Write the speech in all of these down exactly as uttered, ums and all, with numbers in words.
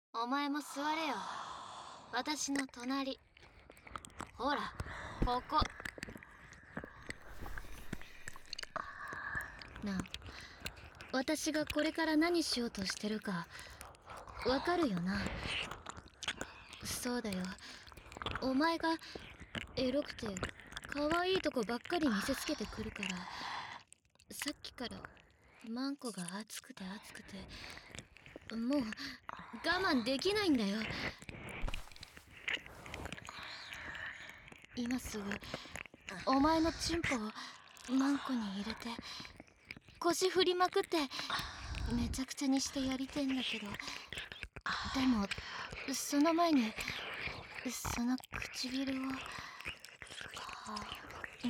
お前も座れよ。私の隣。ほら、ここ。なあ、私がこれから何しようとしてるかわかるよな。そうだよ。お前がエロくて可愛いとこばっかり見せつけてくるから、さっきからマンコが熱くて熱くて、もう我慢できないんだよ。今すぐお前のチンポをマンコに入れて腰振りまくってめちゃくちゃにしてやりてんだけど、でもその前にその唇を、はあ、うん、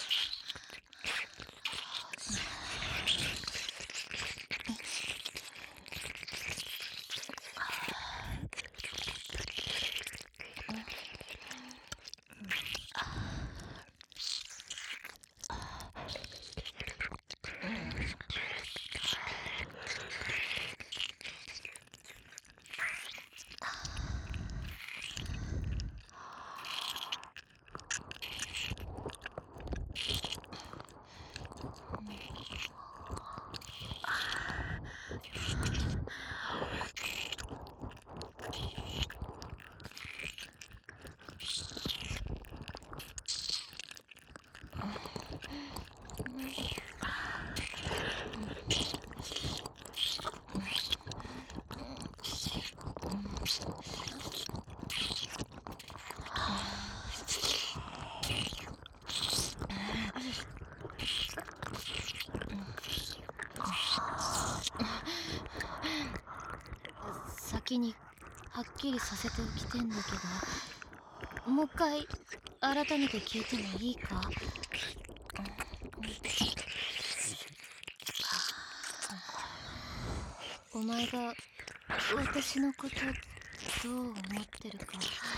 先にはっきりさせておきてんだけど、もう一回改めて聞いてもいいか？お前が私のことどう思ってるか。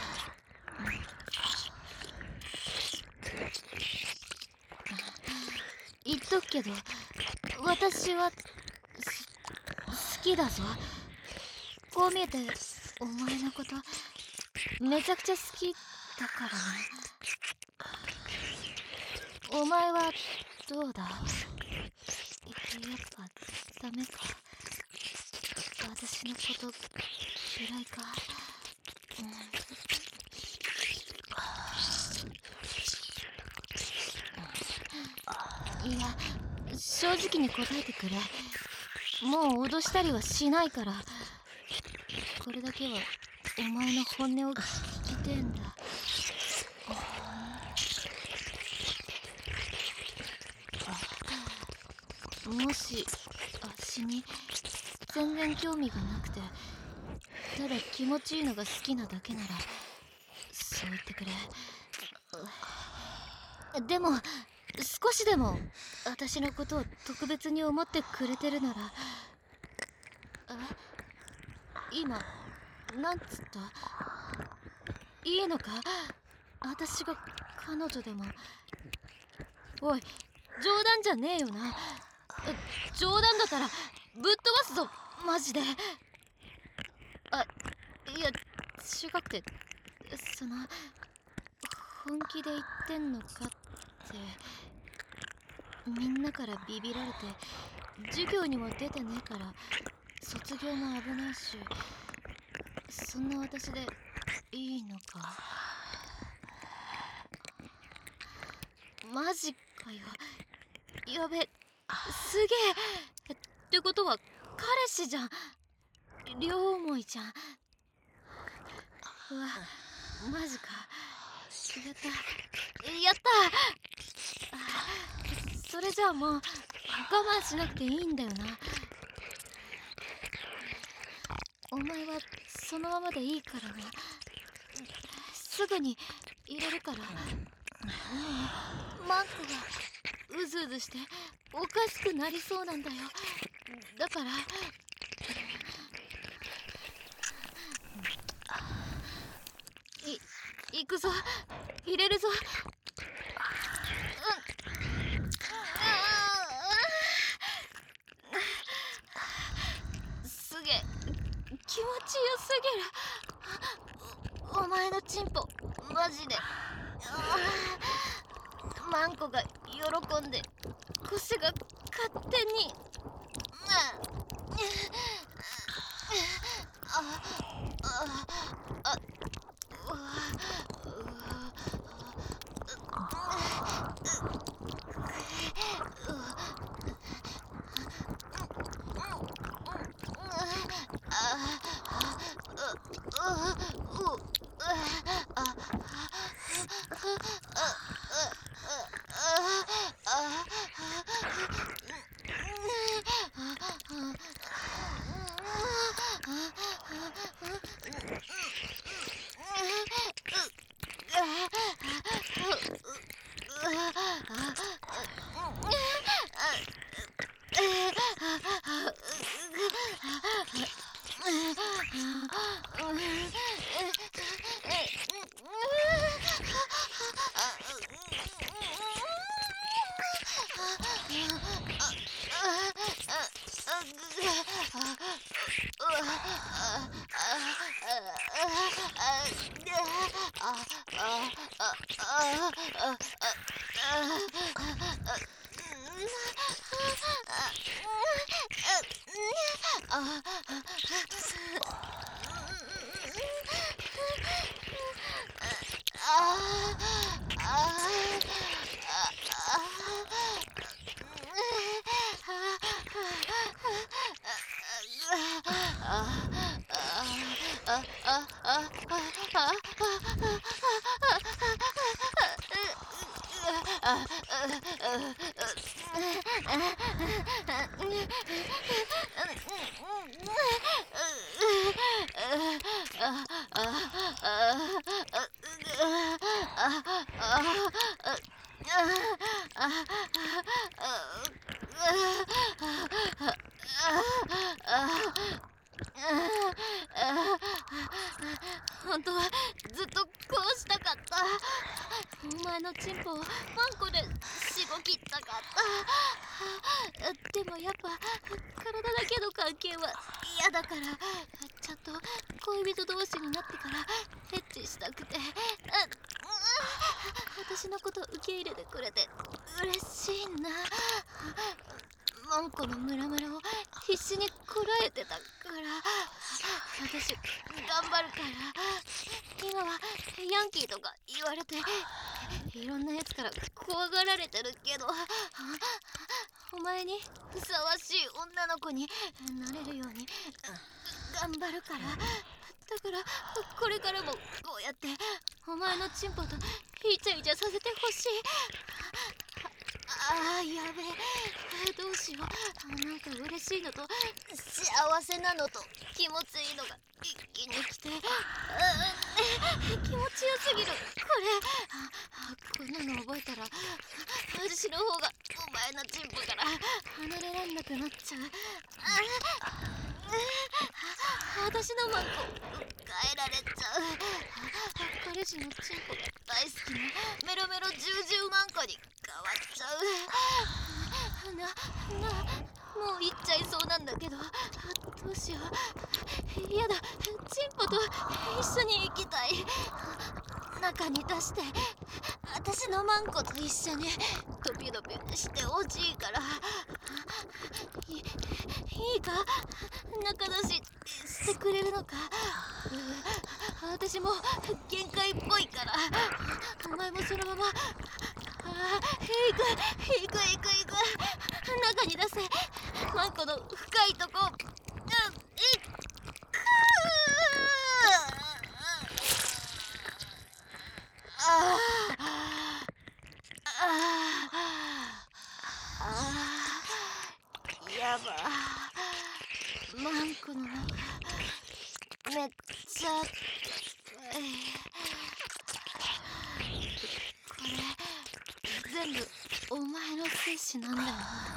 言っとくけど、私は好きだぞ。こう見えてお前のことめちゃくちゃ好きだからね。お前はどうだ？やっぱダメか？私のこと嫌いか？うん、いや、正直に答えてくれ。もう脅したりはしないから。これだけはお前の本音を聞きてえんだ。もしあっしに全然興味がなくて、ただ気持ちいいのが好きなだけならそう言ってくれ。でも少しでも私のことを特別に思ってくれてるなら。え、今なんつった？いいのか？私が彼女でも。おい、冗談じゃねえよな。冗談だったらぶっ飛ばすぞマジで。あ、いや違くて、その本気で言ってんのかって。みんなからビビられて授業にも出てねえから卒業も危ないし、そんな私でいいのか？マジかよ。やべ、すげえ。ってことは彼氏じゃん。両思いじゃん。うわ、マジか。やったやった。それじゃあもう我慢しなくていいんだよな。お前はそのままでいいからな。すぐに入れるから。もうマンコがうずうずしておかしくなりそうなんだよ。だからい行くぞ。入れるぞ。すげえ気持ちよぎる。お前のチンポマジでマンコが喜んで腰が勝手にあああ本当はずっとこうしたかった。お前のチンポをマンコでしごきったかった。でもやっぱ体だけの関係は嫌だから、ちゃんと恋人同士になってからエッチしたくて。私のこと受け入れてくれて嬉しいな。マンコのムラムラを必死にこらえてたから、私頑張るから。今はヤンキーとか言われていろんなやつから怖がられてるけど、お前にふさわしい女の子になれるように頑張るから。だからこれからもこうやってお前のチンポとイチャイチャさせてほしい。ああ、やべえ、どうしよう。なんか嬉しいのと幸せなのと気持ちいいのが一気に来て、気持ちよすぎるこれ。こんなの覚えたら私の方がお前のチンポから離れらんなくなっちゃう。私のマンコ変えられちゃう。彼氏のチンポが大好きなメロメロジュージューマンコに変わっちゃう。な、な、もう行っちゃいそうなんだけど、どうしよう。やだ、チンポと一緒に行きたい。中に出して私のマンコと一緒にドピドピしてほしいから。い, いいか、中出ししてくれるのか。私も限界っぽいから、お前もそのまま。ああ、行く行く行く行く。中に出せ、マンコの深いとこ。うん、行く。あああああ、やば。マンコの中めっちゃ深い。これ全部お前の精子なんだよな。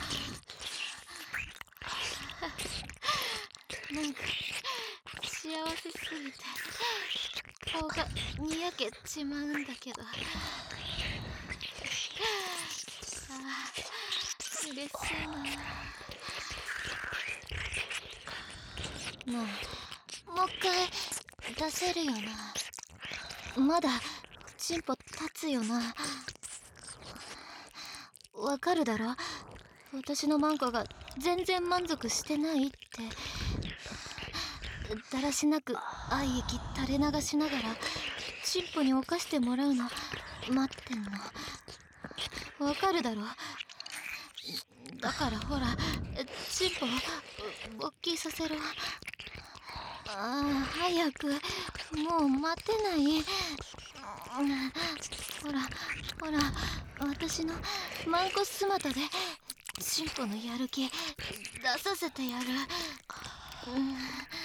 なんか幸せすぎて顔がにやけちまうんだけど。ああ、嬉しいな。もうもう一回出せるよな。まだチンポ立つよな。わかるだろ、私のマンコが全然満足してないって。だらしなく愛液垂れ流しながらチンポに犯してもらうの待ってんの。わかるだろ。だからほら、チンポ勃起させろ。ああ、早く、もう待てない。ほらほら、私のマンコ姿でチンポのやる気出させてやる。うん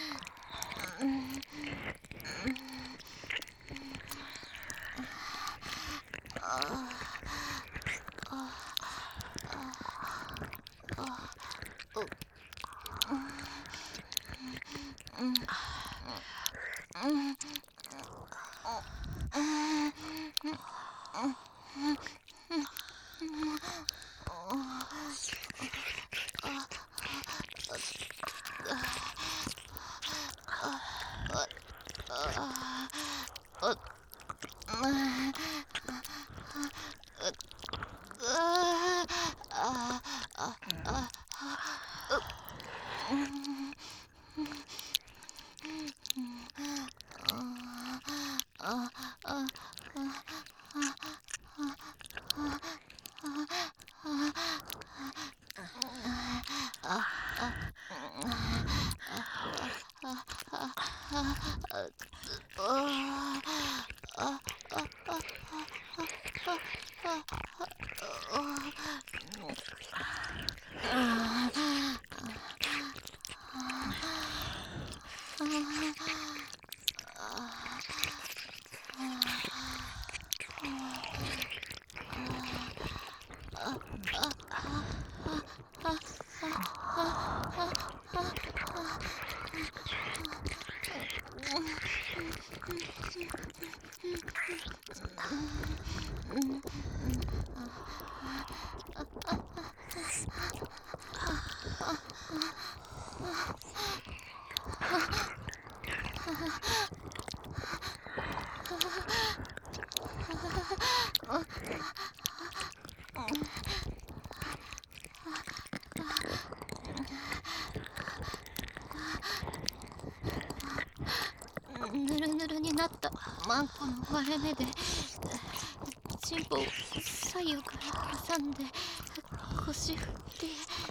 ぬるぬるになったマンコの割れ目でチンポを左右から挟んで腰振って、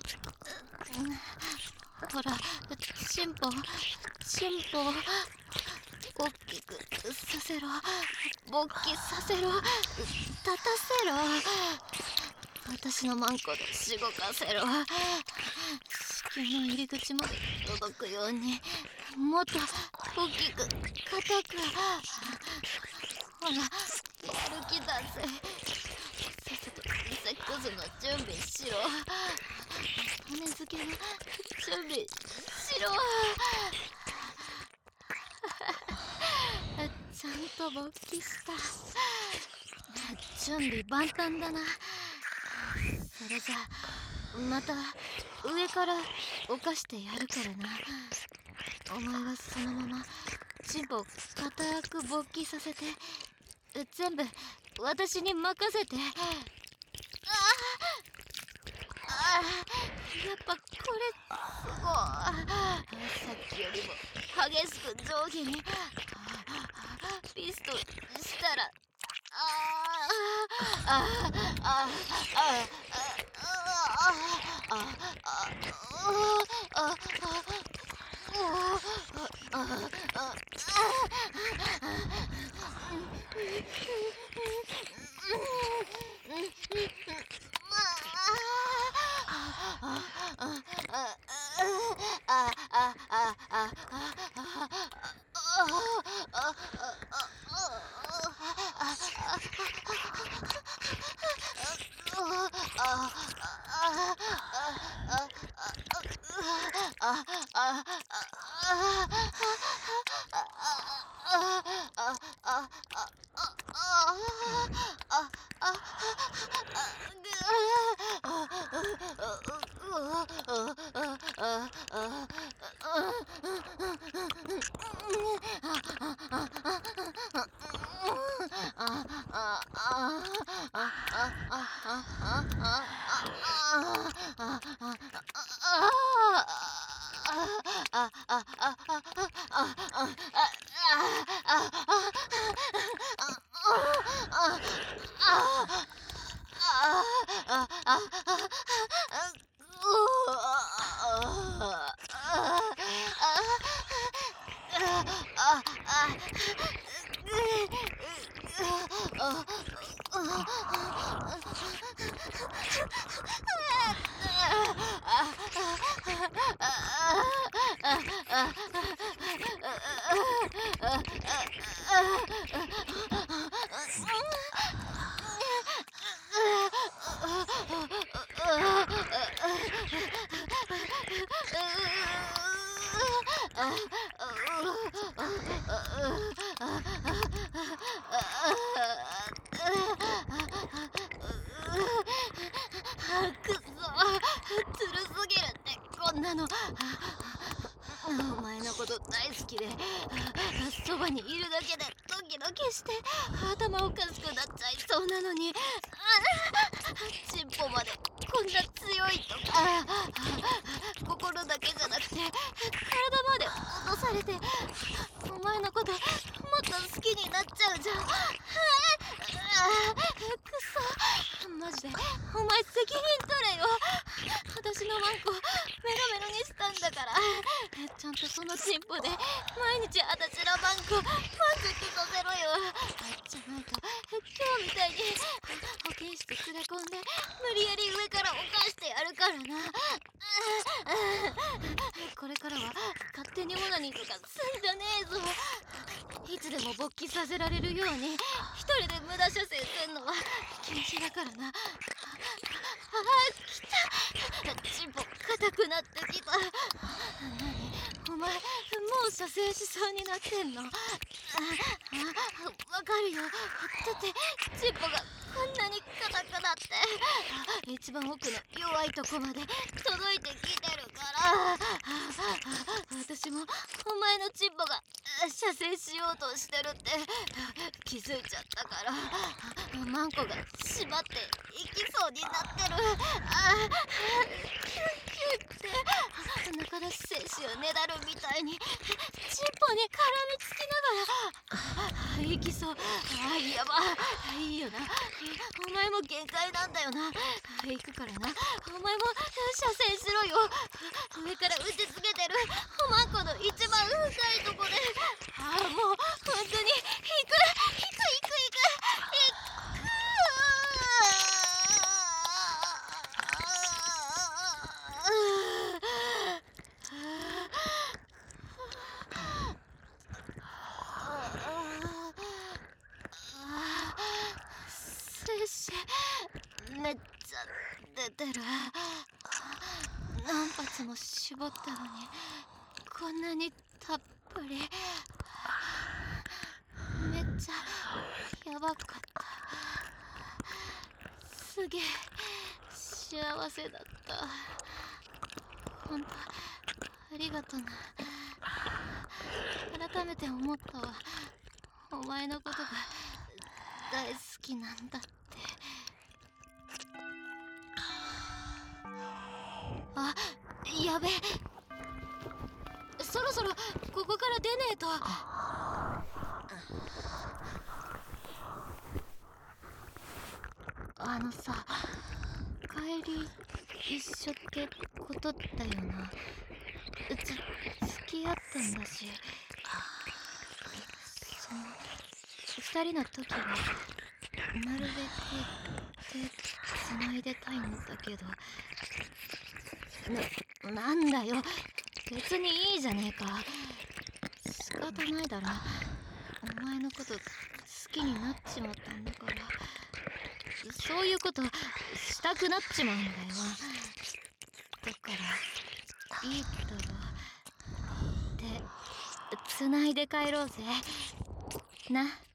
ほら、チンポチンポ大きくさせろ、勃起させろ、立たせろ、私のマンコでしごかせろ、子宮の入り口まで届くようにもっと大きく硬く、ほら、やる気だぜ。さっさとセックスの準備しろ。骨付けの準備しろ。ちゃんと勃起した。準備万端だな。それじゃまた上から犯してやるからな。お前はそのままチンポを固く勃起させて、全部私に任せて。ああ、やっぱこれすごい。さっきよりも激しく上下にピストしたら、ああああああああくそ、ずるすぎるってこんなの。お前のこと大好きで、そばにいるだけでドキドキして頭おかしくなっちゃいそうなのに、チンポまでこんな強いとか、心だけじゃなくて体まで落とされて、お前のこともっと好きになっちゃうじゃん。くそ、マジでお前責任取れよ。私のマンコメロメロにしたんだから、ちゃんとそのチンポで毎日私のマンコ満足させろよ。じゃないと今日みたいに保健室連れ込んで無理やり上から犯してやるからな。これからは勝手にオナニーとかすんじゃねえぞ。いつでも勃起させられるように一人で無駄射精すんのは禁止だからな。ああ、来た。チンポ硬くなってきた。何お前もう射精しそうになってんの？ああ、わかるよ。だってチンポがこんなに硬くなって一番奥の弱いとこまで届いてきてるから。私もお前のチンポが射精しようとしてるって気づいちゃったから、マンコが縛っていきそうになってる。ああ、キュンキュンって中出し精子をねだるみたいにチンポに絡みつきながらいきそう。あ、やばいいよな。お前も限界なんだよな。行くからな。お前も射精しろよ。上から打ちつけてるおまんこの一番深いとこで。ああ、もう本当に行く行く行く行く行く。精子めっちゃ出てる。何発も絞ったのにこんなにたっぷり。めっちゃやばかった。すげえ幸せだった。ほんとありがとな。改めて思ったわ。お前のことが大好きなんだって。あ、やべえ。そろそろここから出ねえと。あのさ、帰り一緒ってことだよな。うち付き合ってんだし、その二人の時はなるべく手繋いでたいんだけど。な、なんだよ、別にいいじゃねえか。仕方ないだろ。お前のこと好きになっちまったんだから、そういうことしたくなっちまうんだよ。だからいいだろ。で、繋いで帰ろうぜな。